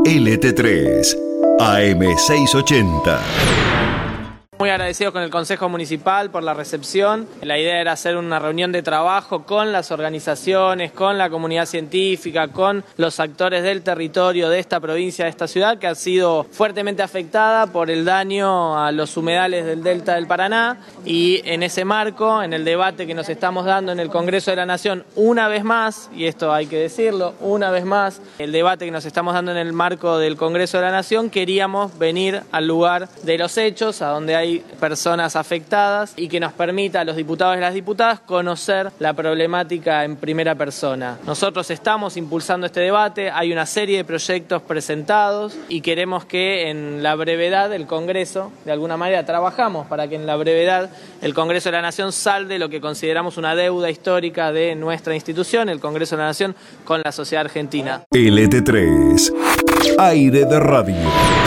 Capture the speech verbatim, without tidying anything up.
L T tres, A M seiscientos ochenta. Muy agradecidos con el Consejo Municipal por la recepción. La idea era hacer una reunión de trabajo con las organizaciones, con la comunidad científica, con los actores del territorio de esta provincia, de esta ciudad, que ha sido fuertemente afectada por el daño a los humedales del Delta del Paraná. Y en ese marco, en el debate que nos estamos dando en el Congreso de la Nación, una vez más, y esto hay que decirlo, una vez más, el debate que nos estamos dando en el marco del Congreso de la Nación, queríamos venir al lugar de los hechos, a donde hay personas afectadas, y que nos permita a los diputados y las diputadas conocer la problemática en primera persona. Nosotros estamos impulsando este debate, hay una serie de proyectos presentados y queremos que en la brevedad el Congreso, de alguna manera trabajamos para que en la brevedad el Congreso de la Nación salde lo que consideramos una deuda histórica de nuestra institución, el Congreso de la Nación, con la sociedad argentina. L T tres, aire de radio.